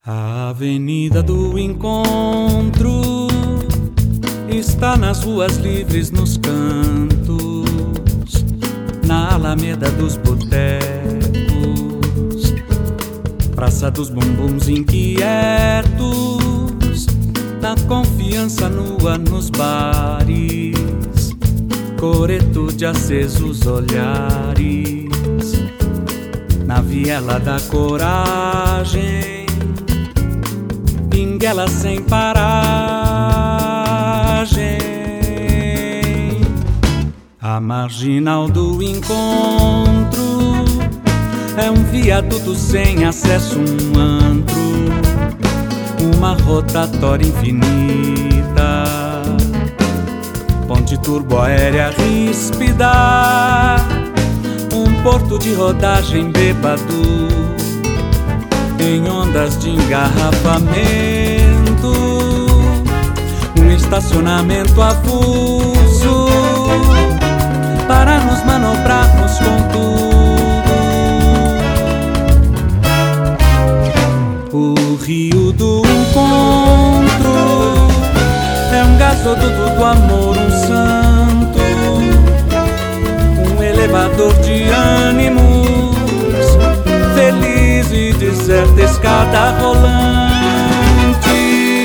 A Avenida do Encontro está nas ruas livres, nos cantos, na Alameda dos Botecos, Praça dos Bumbuns inquietos, na confiança nua nos bares, coreto de acesos olhares, na viela da coragem, pinguela sem paragem. A marginal do encontro é um viaduto sem acesso, um antro, uma rotatória infinita, ponte turboaérea ríspida, um porto de rodagem bêbado em ondas de engarrafamento, um estacionamento avulso para nos manobrarmos com tudo. O Rio do Encontro é um gasoduto do amor, um santo, um elevador de ânimos, feliz e deserta escada rolante,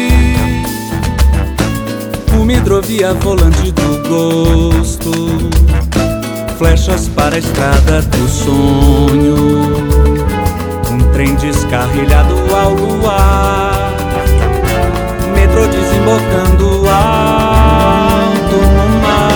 uma hidrovia volante do gosto, flechas para a estrada do sonho, um trem descarrilhado ao luar, metrô desembocando alto no mar.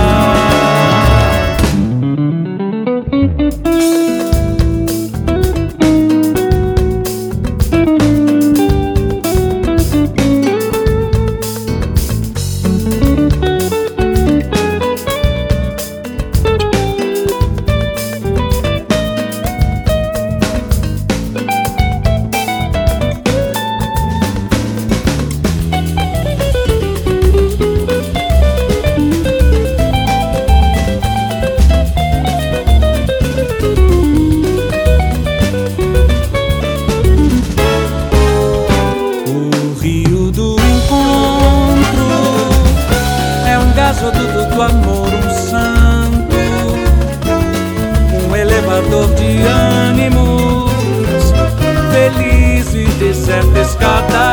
Gasoduto do amor, um santo, um elevador de ânimos, feliz e deserta escada